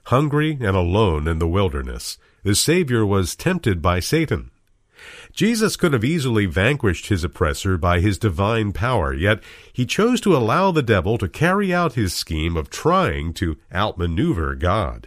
hungry and alone in the wilderness, the Savior was tempted by Satan. Jesus could have easily vanquished his oppressor by his divine power, yet he chose to allow the devil to carry out his scheme of trying to outmaneuver God.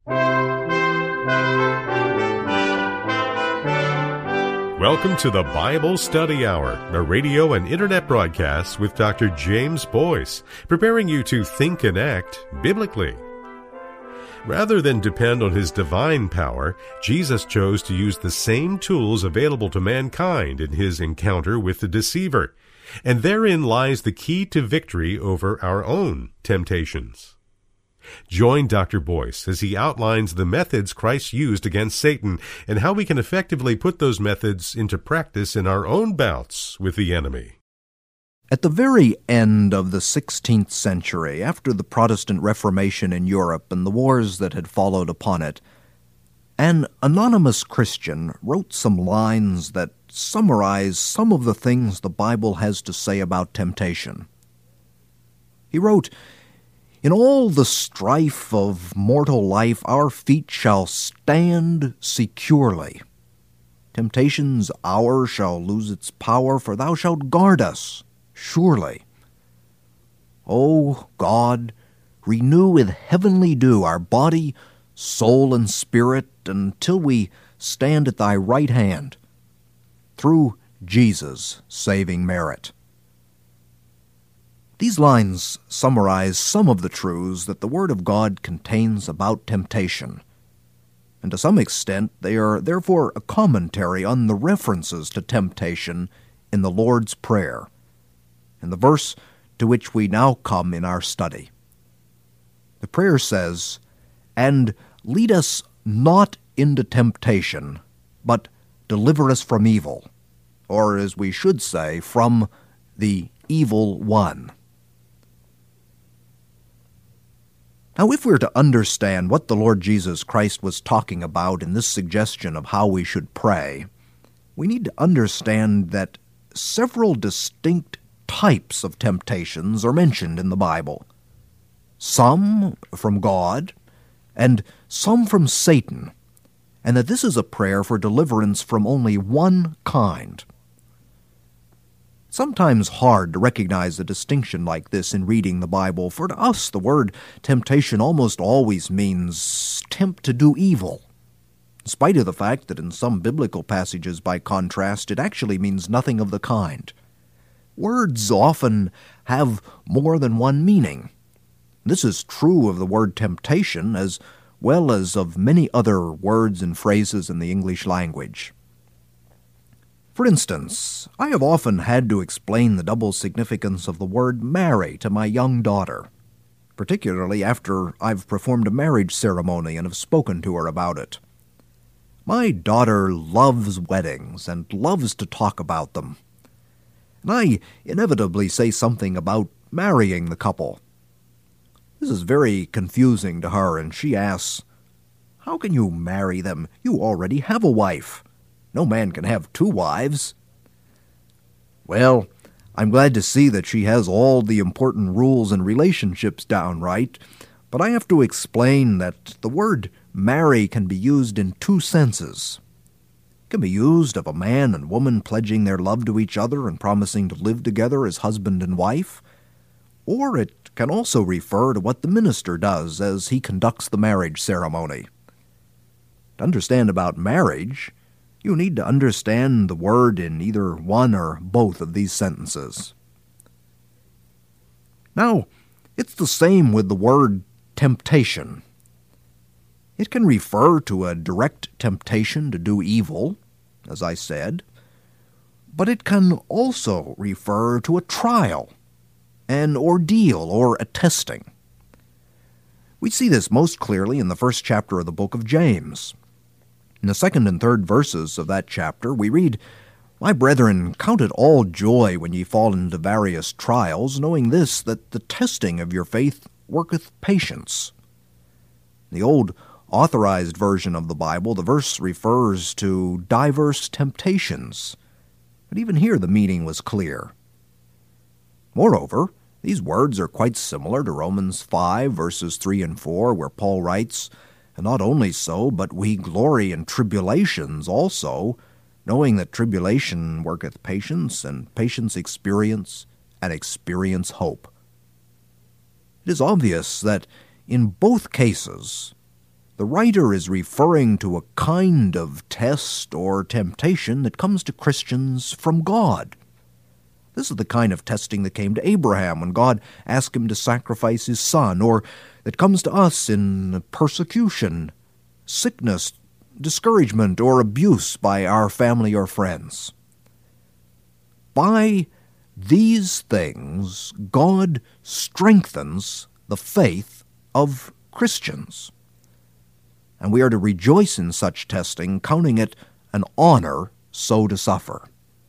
Welcome to the Bible Study Hour, a radio and internet broadcast with Dr. James Boyce, preparing you to think and act biblically. Rather than depend on his divine power, Jesus chose to use the same tools available to mankind in his encounter with the deceiver, and therein lies the key to victory over our own temptations. Join Dr. Boyce as he outlines the methods Christ used against Satan and how we can effectively put those methods into practice in our own bouts with the enemy. At the very end of the 16th century, after the Protestant Reformation in Europe and the wars that had followed upon it, an anonymous Christian wrote some lines that summarize some of the things the Bible has to say about temptation. He wrote, "In all the strife of mortal life, our feet shall stand securely. Temptation's hour shall lose its power, for thou shalt guard us surely. O God, renew with heavenly dew our body, soul, and spirit, until we stand at thy right hand, through Jesus' saving merit." These lines summarize some of the truths that the Word of God contains about temptation, and to some extent they are therefore a commentary on the references to temptation in the Lord's Prayer, and the verse to which we now come in our study. The prayer says, "And lead us not into temptation, but deliver us from evil," or as we should say, from the evil one. Now, if we're to understand what the Lord Jesus Christ was talking about in this suggestion of how we should pray, we need to understand that several distinct types of temptations are mentioned in the Bible. Some from God, and some from Satan, and that this is a prayer for deliverance from only one kind. It's sometimes hard to recognize a distinction like this in reading the Bible, for to us the word temptation almost always means tempt to do evil, in spite of the fact that in some biblical passages, by contrast, it actually means nothing of the kind. Words often have more than one meaning. This is true of the word temptation as well as of many other words and phrases in the English language. For instance, I have often had to explain the double significance of the word marry to my young daughter, particularly after I've performed a marriage ceremony and have spoken to her about it. My daughter loves weddings and loves to talk about them, and I inevitably say something about marrying the couple. This is very confusing to her, and she asks, "How can you marry them? You already have a wife. No man can have two wives." Well, I'm glad to see that she has all the important rules and relationships down right, but I have to explain that the word marry can be used in two senses. It can be used of a man and woman pledging their love to each other and promising to live together as husband and wife, or it can also refer to what the minister does as he conducts the marriage ceremony. To understand about marriage, you need to understand the word in either one or both of these sentences. Now, it's the same with the word temptation. It can refer to a direct temptation to do evil, as I said, but it can also refer to a trial, an ordeal, or a testing. We see this most clearly in the first chapter of the book of James. In the second and third verses of that chapter, we read, "My brethren, count it all joy when ye fall into various trials, knowing this, that the testing of your faith worketh patience." In the old Authorized Version of the Bible, the verse refers to diverse temptations, but even here the meaning was clear. Moreover, these words are quite similar to Romans 5, verses 3 and 4, where Paul writes, And not only so, but we glory in tribulations also, knowing that tribulation worketh patience, and patience experience, and experience hope. It is obvious that in both cases, the writer is referring to a kind of test or temptation that comes to Christians from God. This is the kind of testing that came to Abraham when God asked him to sacrifice his son, or that comes to us in persecution, sickness, discouragement, or abuse by our family or friends. By these things, God strengthens the faith of Christians. And we are to rejoice in such testing, counting it an honor so to suffer.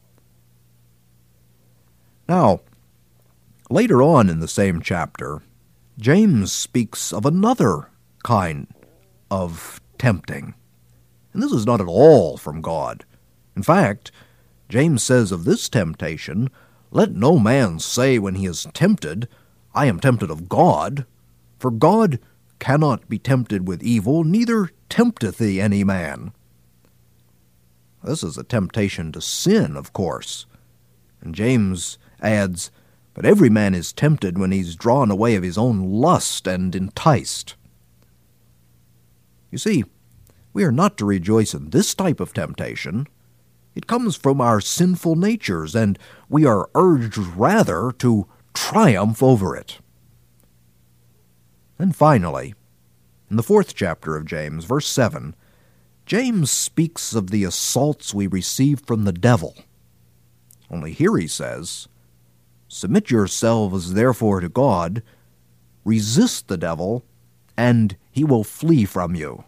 Now, later on in the same chapter, James speaks of another kind of tempting. And this is not at all from God. In fact, James says of this temptation, "Let no man say when he is tempted, I am tempted of God, for God cannot be tempted with evil, neither tempteth he any man." This is a temptation to sin, of course. And James adds, "But every man is tempted when he's drawn away of his own lust and enticed." You see, we are not to rejoice in this type of temptation. It comes from our sinful natures, and we are urged rather to triumph over it. And finally, in the 4th chapter of James, verse 7, James speaks of the assaults we receive from the devil. Only here he says, "Submit yourselves therefore to God, resist the devil, and he will flee from you."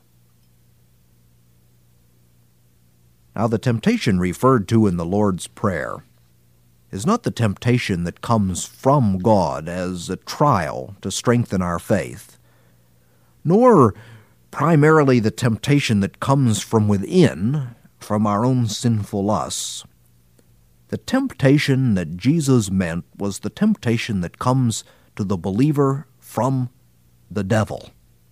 Now, the temptation referred to in the Lord's Prayer is not the temptation that comes from God as a trial to strengthen our faith, nor primarily the temptation that comes from within, from our own sinful lusts. The temptation that Jesus meant was the temptation that comes to the believer from the devil.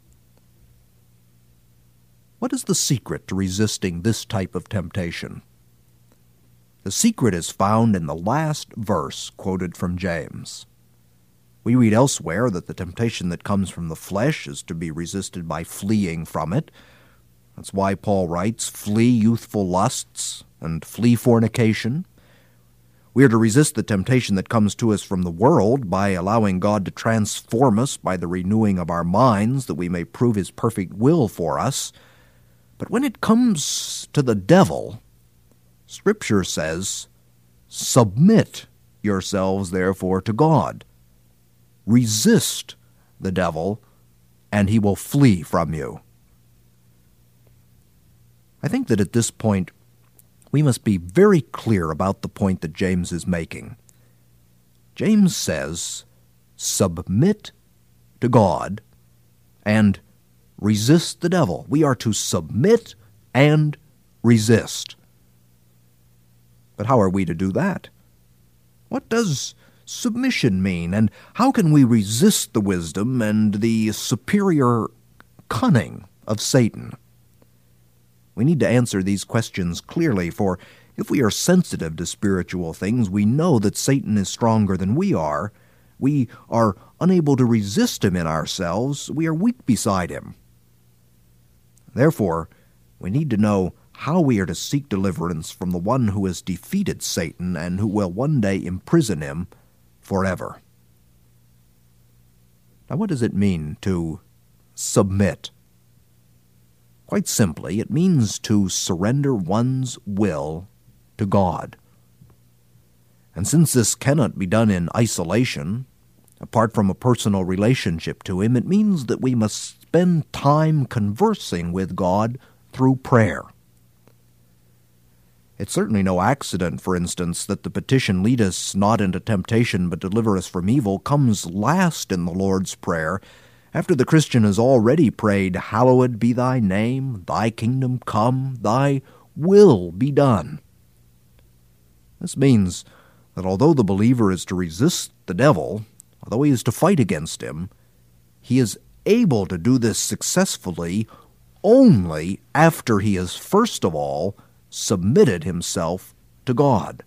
What is the secret to resisting this type of temptation? The secret is found in the last verse quoted from James. We read elsewhere that the temptation that comes from the flesh is to be resisted by fleeing from it. That's why Paul writes, "Flee youthful lusts and flee fornication." We are to resist the temptation that comes to us from the world by allowing God to transform us by the renewing of our minds, that we may prove His perfect will for us. But when it comes to the devil, Scripture says, "Submit yourselves therefore to God. Resist the devil, and he will flee from you." I think that at this point, we must be very clear about the point that James is making. James says, submit to God and resist the devil. We are to submit and resist. But how are we to do that? What does submission mean, and how can we resist the wisdom and the superior cunning of Satan? We need to answer these questions clearly, for if we are sensitive to spiritual things, we know that Satan is stronger than we are. We are unable to resist him in ourselves. We are weak beside him. Therefore, we need to know how we are to seek deliverance from the one who has defeated Satan and who will one day imprison him forever. Now, what does it mean to submit? Quite simply, it means to surrender one's will to God. And since this cannot be done in isolation, apart from a personal relationship to Him, it means that we must spend time conversing with God through prayer. It's certainly no accident, for instance, that the petition, "Lead us not into temptation, but deliver us from evil," comes last in the Lord's Prayer, after the Christian has already prayed, "Hallowed be thy name, thy kingdom come, thy will be done." This means that although the believer is to resist the devil, although he is to fight against him, he is able to do this successfully only after he has first of all submitted himself to God.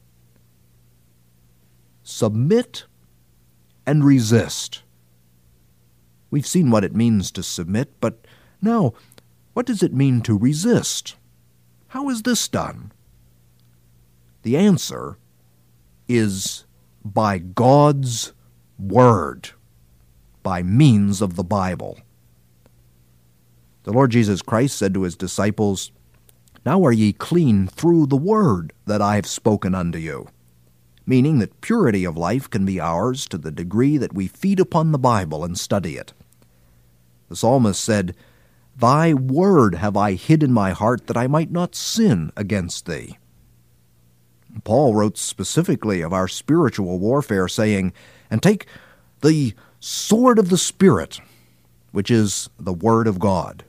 Submit and resist. We've seen what it means to submit, but now, what does it mean to resist? How is this done? The answer is by God's Word, by means of the Bible. The Lord Jesus Christ said to his disciples, "Now are ye clean through the word that I have spoken unto you," meaning that purity of life can be ours to the degree that we feed upon the Bible and study it. The psalmist said, "Thy word have I hid in my heart, that I might not sin against thee." Paul wrote specifically of our spiritual warfare, saying, "And take the sword of the Spirit, which is the Word of God."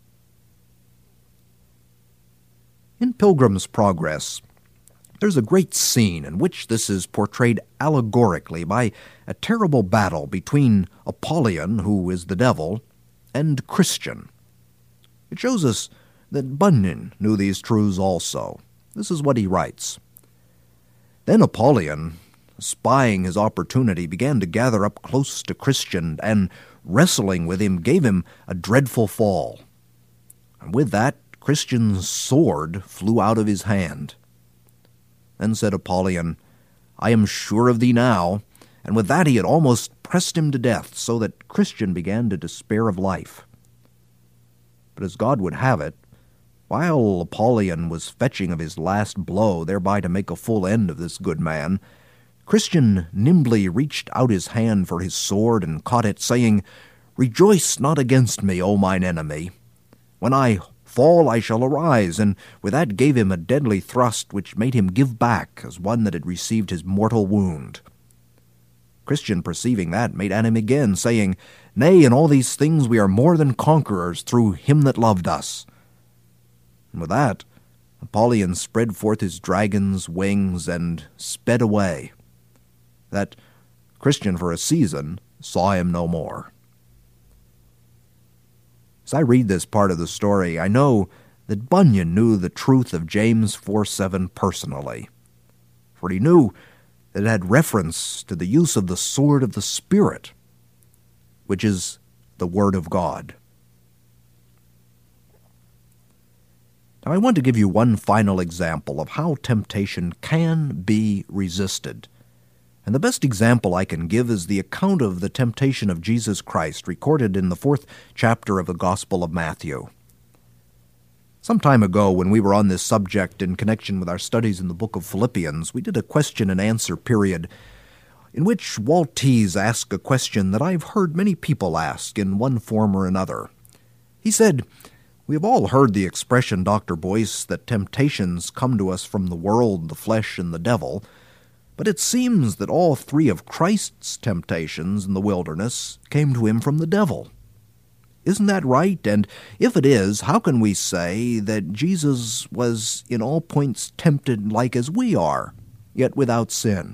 In Pilgrim's Progress, there's a great scene in which this is portrayed allegorically by a terrible battle between Apollyon, who is the devil, and Christian. It shows us that Bunyan knew these truths also. This is what he writes. "Then Apollyon, spying his opportunity, began to gather up close to Christian, and, wrestling with him, gave him a dreadful fall. And with that, Christian's sword flew out of his hand. Then said Apollyon, 'I am sure of thee now,' and with that he had almost pressed him to death, so that Christian began to despair of life. But as God would have it, while Apollyon was fetching of his last blow, thereby to make a full end of this good man, Christian nimbly reached out his hand for his sword and caught it, saying, 'Rejoice not against me, O mine enemy. When I fall I shall arise,' and with that gave him a deadly thrust, which made him give back as one that had received his mortal wound. Christian, perceiving that, made at him again, saying, 'Nay, in all these things we are more than conquerors through him that loved us.' And with that, Apollyon spread forth his dragon's wings and sped away, that Christian for a season saw him no more." As I read this part of the story, I know that Bunyan knew the truth of James 4:7 personally, for he knew that it had reference to the use of the sword of the Spirit, which is the Word of God. Now I want to give you one final example of how temptation can be resisted. And the best example I can give is the account of the temptation of Jesus Christ, recorded in the 4th chapter of the Gospel of Matthew. Some time ago, when we were on this subject in connection with our studies in the book of Philippians, we did a question-and-answer period in which Walt Tees asked a question that I've heard many people ask in one form or another. He said, "We have all heard the expression, Dr. Boyce, that temptations come to us from the world, the flesh, and the devil, but it seems that all three of Christ's temptations in the wilderness came to him from the devil. Isn't that right? And if it is, how can we say that Jesus was in all points tempted like as we are, yet without sin?"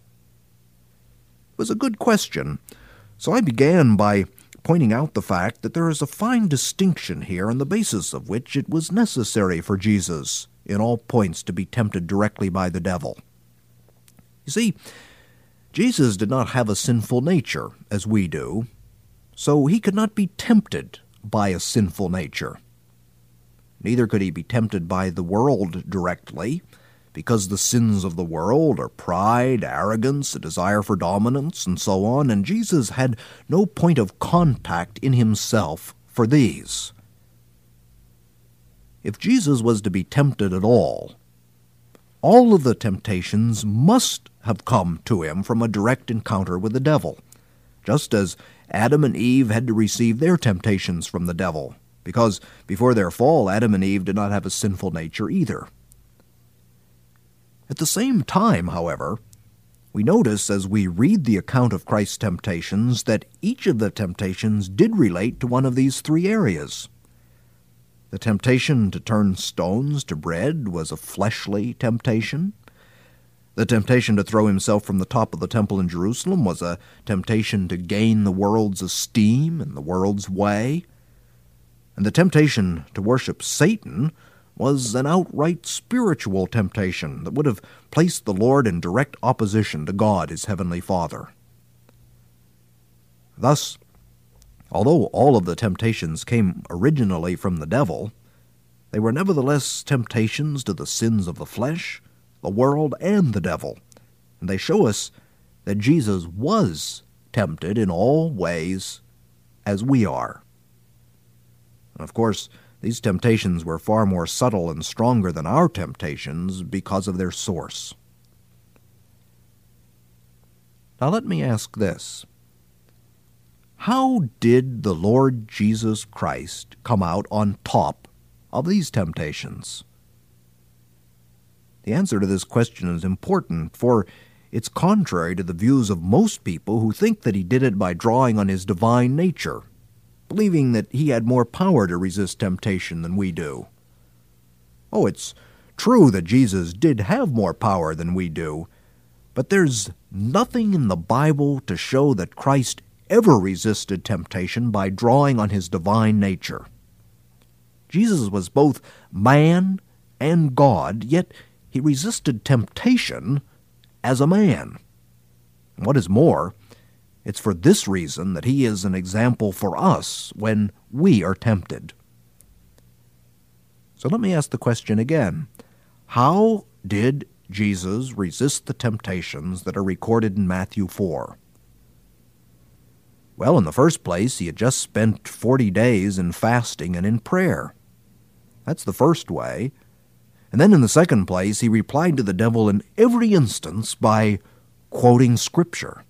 It was a good question, so I began by pointing out the fact that there is a fine distinction here on the basis of which it was necessary for Jesus in all points to be tempted directly by the devil. You see, Jesus did not have a sinful nature, as we do, so he could not be tempted by a sinful nature. Neither could he be tempted by the world directly, because the sins of the world are pride, arrogance, a desire for dominance, and so on, and Jesus had no point of contact in himself for these. If Jesus was to be tempted at all of the temptations must have come to him from a direct encounter with the devil, just as Adam and Eve had to receive their temptations from the devil, because before their fall, Adam and Eve did not have a sinful nature either. At the same time, however, we notice as we read the account of Christ's temptations that each of the temptations did relate to one of these three areas. The temptation to turn stones to bread was a fleshly temptation. The temptation to throw himself from the top of the temple in Jerusalem was a temptation to gain the world's esteem and the world's way. And the temptation to worship Satan was an outright spiritual temptation that would have placed the Lord in direct opposition to God, his heavenly Father. Thus, although all of the temptations came originally from the devil, they were nevertheless temptations to the sins of the flesh, the world, and the devil. And they show us that Jesus was tempted in all ways as we are. And of course, these temptations were far more subtle and stronger than our temptations because of their source. Now let me ask this. How did the Lord Jesus Christ come out on top of these temptations? The answer to this question is important, for it's contrary to the views of most people who think that he did it by drawing on his divine nature, believing that he had more power to resist temptation than we do. Oh, it's true that Jesus did have more power than we do, but there's nothing in the Bible to show that Christ ever resisted temptation by drawing on his divine nature. Jesus was both man and God, yet he resisted temptation as a man. And what is more, it's for this reason that he is an example for us when we are tempted. So let me ask the question again. How did Jesus resist the temptations that are recorded in Matthew 4? Well, in the first place, he had just spent 40 days in fasting and in prayer. That's the first way. And then in the second place, he replied to the devil in every instance by quoting Scripture.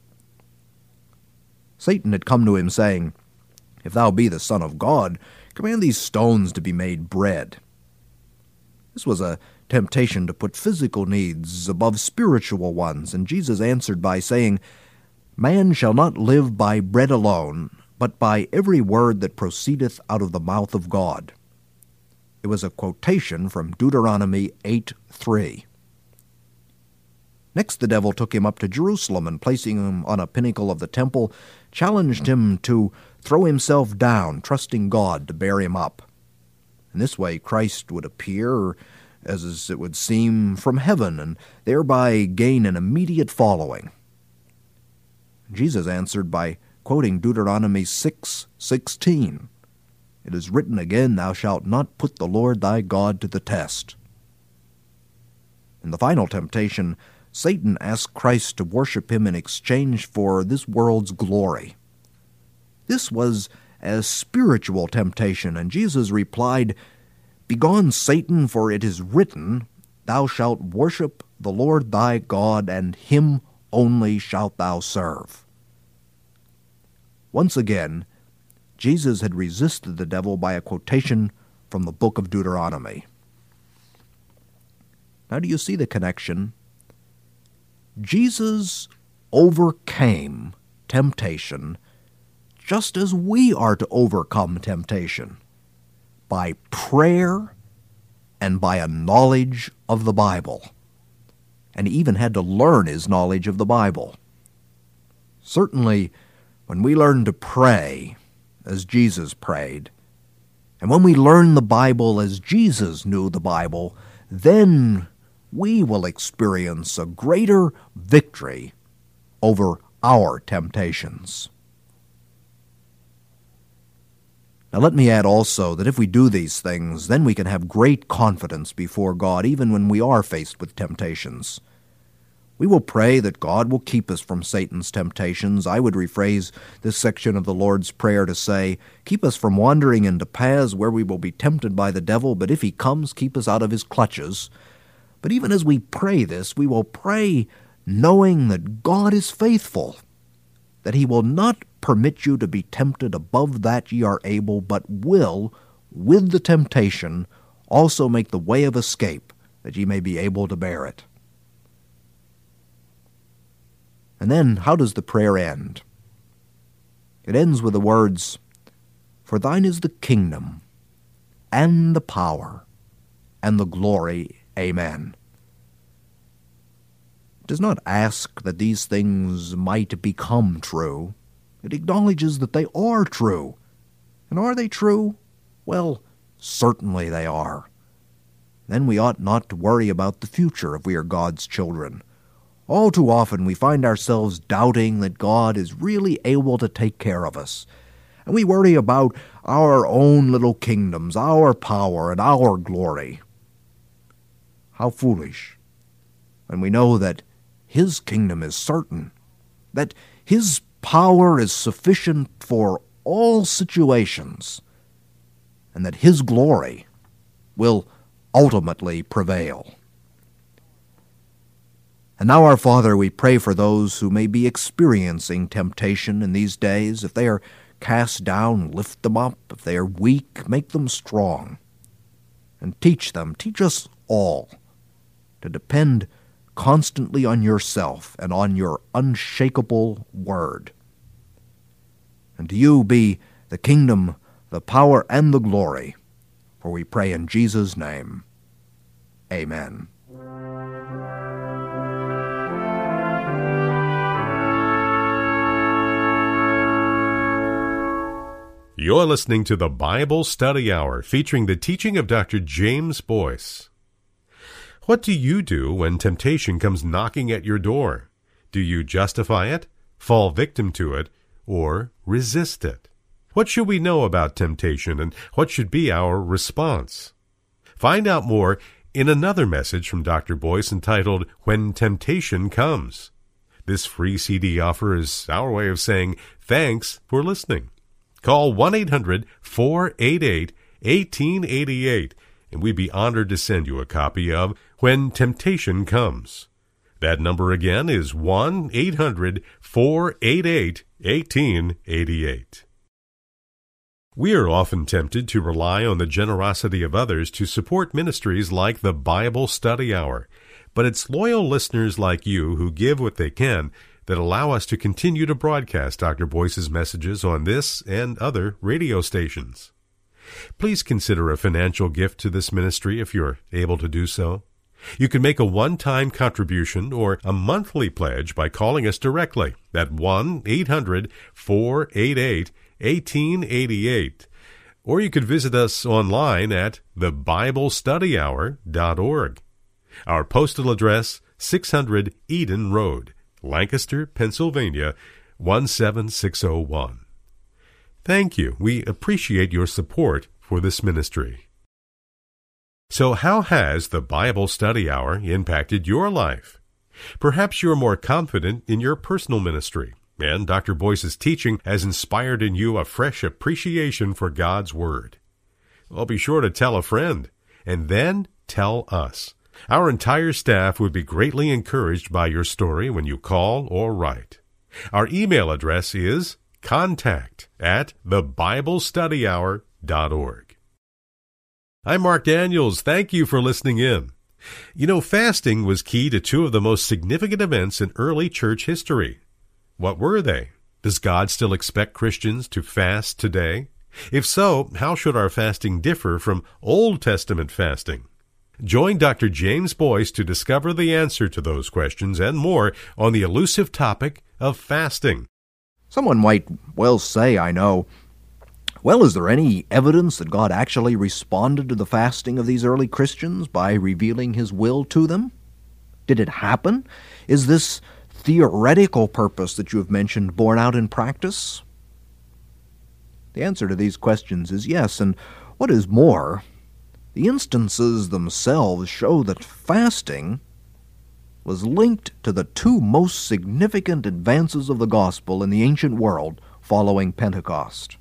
Satan had come to him saying, "If thou be the Son of God, command these stones to be made bread." This was a temptation to put physical needs above spiritual ones, and Jesus answered by saying, "Man shall not live by bread alone, but by every word that proceedeth out of the mouth of God." It was a quotation from Deuteronomy 8:3. Next the devil took him up to Jerusalem and, placing him on a pinnacle of the temple, challenged him to throw himself down, trusting God to bear him up. In this way Christ would appear, as it would seem, from heaven, and thereby gain an immediate following. Jesus answered by quoting Deuteronomy 6:16. It is written again, "Thou shalt not put the Lord thy God to the test." In the final temptation, Satan asked Christ to worship him in exchange for this world's glory. This was a spiritual temptation, and Jesus replied, "Begone, Satan, for it is written, Thou shalt worship the Lord thy God, and him only shalt thou serve." Once again, Jesus had resisted the devil by a quotation from the book of Deuteronomy. Now, do you see the connection? Jesus overcame temptation just as we are to overcome temptation, by prayer and by a knowledge of the Bible. And he even had to learn his knowledge of the Bible. Certainly, when we learn to pray as Jesus prayed, and when we learn the Bible as Jesus knew the Bible, then we will experience a greater victory over our temptations. Now let me add also that if we do these things, then we can have great confidence before God even when we are faced with temptations. We will pray that God will keep us from Satan's temptations. I would rephrase this section of the Lord's Prayer to say, keep us from wandering into paths where we will be tempted by the devil, but if he comes, keep us out of his clutches. But even as we pray this, we will pray knowing that God is faithful, that he will not permit you to be tempted above that ye are able, but will, with the temptation, also make the way of escape, that ye may be able to bear it. And then, how does the prayer end? It ends with the words, "For thine is the kingdom, and the power, and the glory. Amen." It does not ask that these things might become true. It acknowledges that they are true. And are they true? Well, certainly they are. Then we ought not to worry about the future if we are God's children. All too often we find ourselves doubting that God is really able to take care of us. And we worry about our own little kingdoms, our power, and our glory. How foolish, when we know that His kingdom is certain, that His power is sufficient for all situations, and that His glory will ultimately prevail. And now, our Father, we pray for those who may be experiencing temptation in these days. If they are cast down, lift them up. If they are weak, make them strong. And teach us all, to depend constantly on yourself and on your unshakable word. And to you be the kingdom, the power, and the glory, for we pray in Jesus' name. Amen. You're listening to the Bible Study Hour, featuring the teaching of Dr. James Boyce. What do you do when temptation comes knocking at your door? Do you justify it, fall victim to it, or resist it? What should we know about temptation, and what should be our response? Find out more in another message from Dr. Boyce entitled, When Temptation Comes. This free CD offer is our way of saying thanks for listening. Call 1-800-488-1888, and we'd be honored to send you a copy of When Temptation Comes. That number again is 1-800-488-1888. We are often tempted to rely on the generosity of others to support ministries like the Bible Study Hour, but it's loyal listeners like you who give what they can that allow us to continue to broadcast Dr. Boyce's messages on this and other radio stations. Please consider a financial gift to this ministry if you're able to do so. You can make a one-time contribution or a monthly pledge by calling us directly at 1-800-488-1888. Or you could visit us online at thebiblestudyhour.org. Our postal address, 600 Eden Road, Lancaster, Pennsylvania, 17601. Thank you. We appreciate your support for this ministry. So how has the Bible Study Hour impacted your life? Perhaps you're more confident in your personal ministry, and Dr. Boyce's teaching has inspired in you a fresh appreciation for God's Word. Well, be sure to tell a friend, and then tell us. Our entire staff would be greatly encouraged by your story when you call or write. Our email address is contact@thebiblestudyhour.org. I'm Mark Daniels. Thank you for listening in. You know, fasting was key to two of the most significant events in early church history. What were they? Does God still expect Christians to fast today? If so, how should our fasting differ from Old Testament fasting? Join Dr. James Boyce to discover the answer to those questions and more on the elusive topic of fasting. Someone might well say, I know, well, is there any evidence that God actually responded to the fasting of these early Christians by revealing His will to them? Did it happen? Is this theoretical purpose that you have mentioned borne out in practice? The answer to these questions is yes, and what is more, the instances themselves show that fasting was linked to the two most significant advances of the gospel in the ancient world following Pentecost.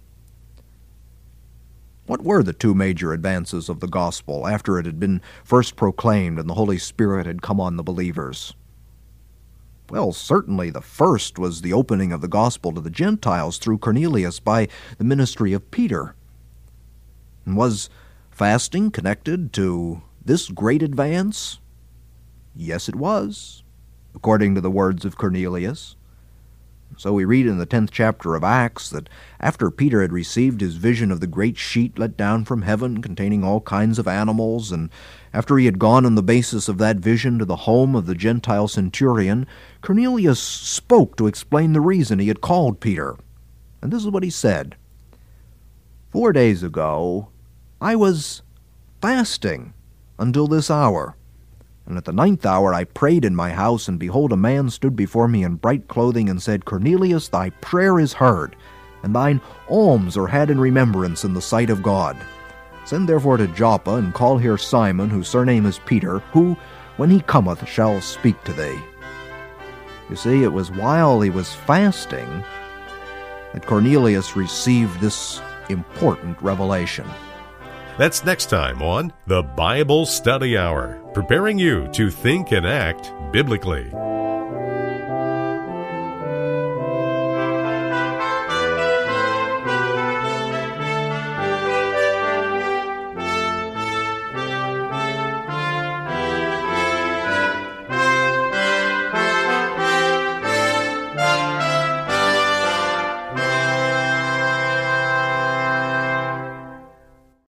What were the two major advances of the gospel after it had been first proclaimed and the Holy Spirit had come on the believers? Well, certainly the first was the opening of the gospel to the Gentiles through Cornelius by the ministry of Peter. And was fasting connected to this great advance? Yes, it was, according to the words of Cornelius. So we read in the 10th chapter of Acts that after Peter had received his vision of the great sheet let down from heaven containing all kinds of animals, and after he had gone on the basis of that vision to the home of the Gentile centurion, Cornelius spoke to explain the reason he had called Peter. And this is what he said. 4 days ago, I was fasting until this hour. And at the 9th hour I prayed in my house, and behold, a man stood before me in bright clothing, and said, Cornelius, thy prayer is heard, and thine alms are had in remembrance in the sight of God. Send therefore to Joppa, and call here Simon, whose surname is Peter, who, when he cometh, shall speak to thee. You see, it was while he was fasting that Cornelius received this important revelation. That's next time on the Bible Study Hour, preparing you to think and act biblically.